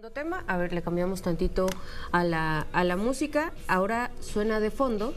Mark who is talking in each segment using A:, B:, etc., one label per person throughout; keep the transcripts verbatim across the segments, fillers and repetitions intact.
A: Tema, a ver, le cambiamos tantito a la, a la música. Ahora suena de fondo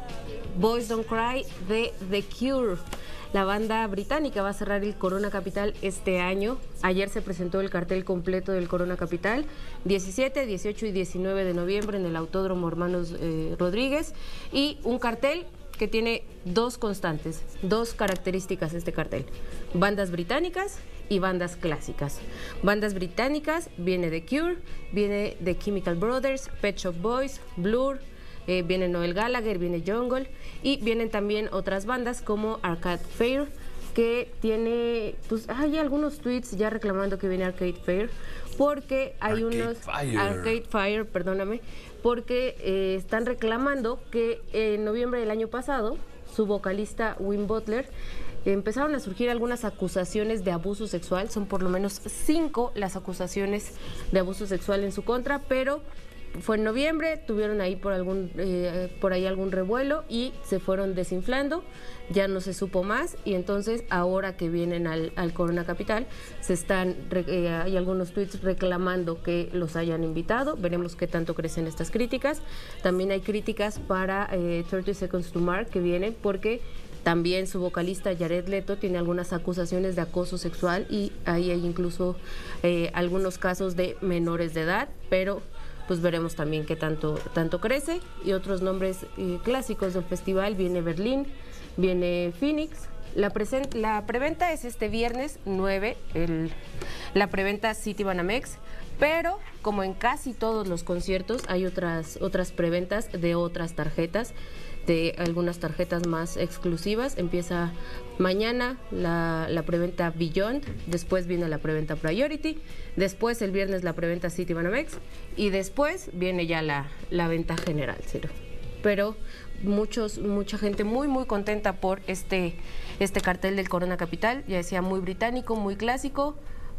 A: Boys Don't Cry de The Cure. La banda británica va a cerrar el Corona Capital este año. Ayer se presentó el cartel completo del Corona Capital, diecisiete, dieciocho y diecinueve de noviembre en el Autódromo Hermanos eh, Rodríguez. Y un cartel que tiene dos constantes, dos características este cartel: bandas británicas y bandas clásicas. Bandas británicas, viene The Cure, viene The Chemical Brothers, Pet Shop Boys, Blur, eh, viene Noel Gallagher, viene Jungle, y vienen también otras bandas como Arcade Fire, que tiene, pues hay algunos tweets ya reclamando que viene Arcade Fire, porque hay
B: Arcade
A: unos...
B: Fire.
A: Arcade Fire, perdóname, porque eh, están reclamando que en noviembre del año pasado, su vocalista Win Butler, empezaron a surgir algunas acusaciones de abuso sexual. Son por lo menos cinco las acusaciones de abuso sexual en su contra, pero fue en noviembre, tuvieron ahí por algún eh, por ahí algún revuelo y se fueron desinflando, ya no se supo más, y entonces ahora que vienen al, al Corona Capital se están, eh, hay algunos tweets reclamando que los hayan invitado. Veremos qué tanto crecen estas críticas. También hay críticas para eh, thirty Seconds to Mars que vienen porque también su vocalista Jared Leto tiene algunas acusaciones de acoso sexual y ahí hay incluso eh, algunos casos de menores de edad, pero pues veremos también qué tanto, tanto crece. Y otros nombres eh, clásicos del festival: viene Berlín, viene Phoenix. La, present, la preventa es este viernes nueve, el, la preventa Citibanamex, pero como en casi todos los conciertos hay otras, otras preventas de otras tarjetas, de algunas tarjetas más exclusivas. Empieza mañana la, la preventa Beyond, después viene la preventa Priority, después el viernes la preventa Citibanamex y después viene ya la, la venta general, Ciro. Pero muchos, mucha gente muy muy contenta por este, este cartel del Corona Capital. Ya decía, muy británico, muy clásico,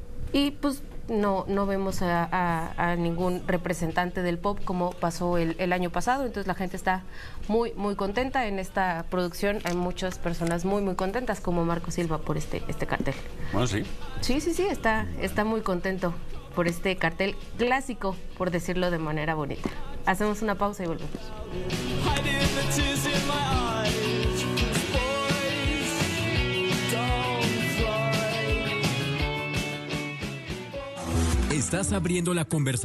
A: y pues no, no vemos a, a, a ningún representante del pop como pasó el, el año pasado. Entonces la gente está muy muy contenta en esta producción. Hay muchas personas muy muy contentas, como Marco Silva, por este, este cartel.
B: Bueno, sí.
A: Sí, sí, sí, está, está muy contento por este cartel clásico, por decirlo de manera bonita. Hacemos una pausa y volvemos.
C: Estás abriendo la conversación.